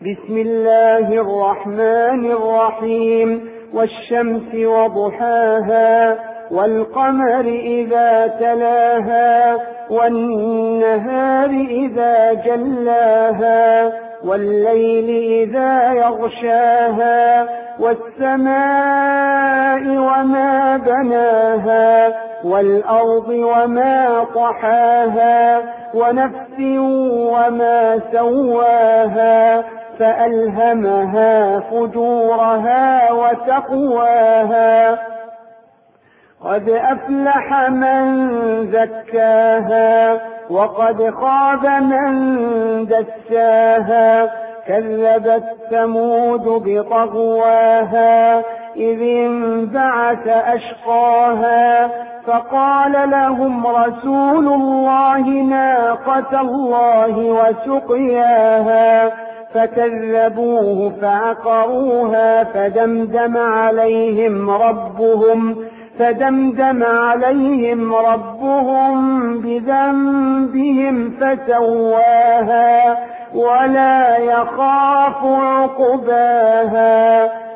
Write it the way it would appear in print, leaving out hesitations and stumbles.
بسم الله الرحمن الرحيم. والشمس وضحاها والقمر إذا تلاها والنهار إذا جلاها والليل إذا يغشاها والسماء وما بناها والأرض وما طحاها ونفس وما سواها فألهمها فجورها وتقواها قد أفلح من زكاها وقد خاب من دساها كذبت ثمود بطغواها إذ انبعث أشقاها فقال لهم رسول الله ناقة الله وسقياها فكذبوه فعقروها فدمدم عليهم ربهم بذنبهم فسواها ولا يخاف عقباها